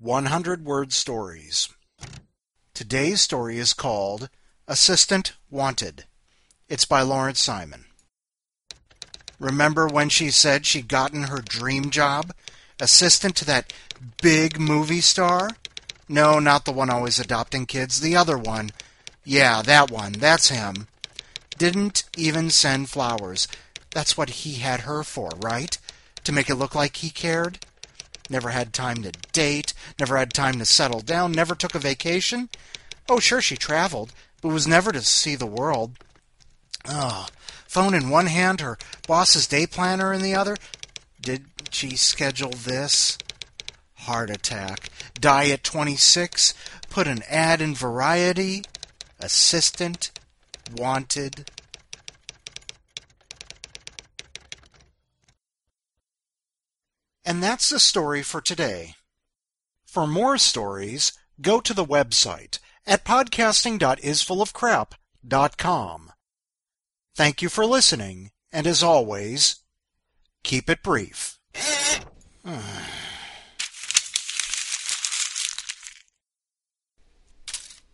100-word stories. Today's story is called Assistant Wanted. It's by Lawrence Simon. Remember when she said she'd gotten her dream job? Assistant to that big movie star? No, not the one always adopting kids, the other one. Yeah, that one, that's him. Didn't even send flowers. That's what he had her for, right? To make it look like he cared? Never had time to date, never had time to settle down, never took a vacation? Oh, sure, she traveled, but was never to see the world. Phone in one hand, her boss's day planner in the other. Did she schedule this? Heart attack. Die at 26. Put an ad in Variety. Assistant wanted. And that's the story for today. For more stories, go to the website at podcasting.isfullofcrap.com. Thank you for listening, and as always, keep it brief.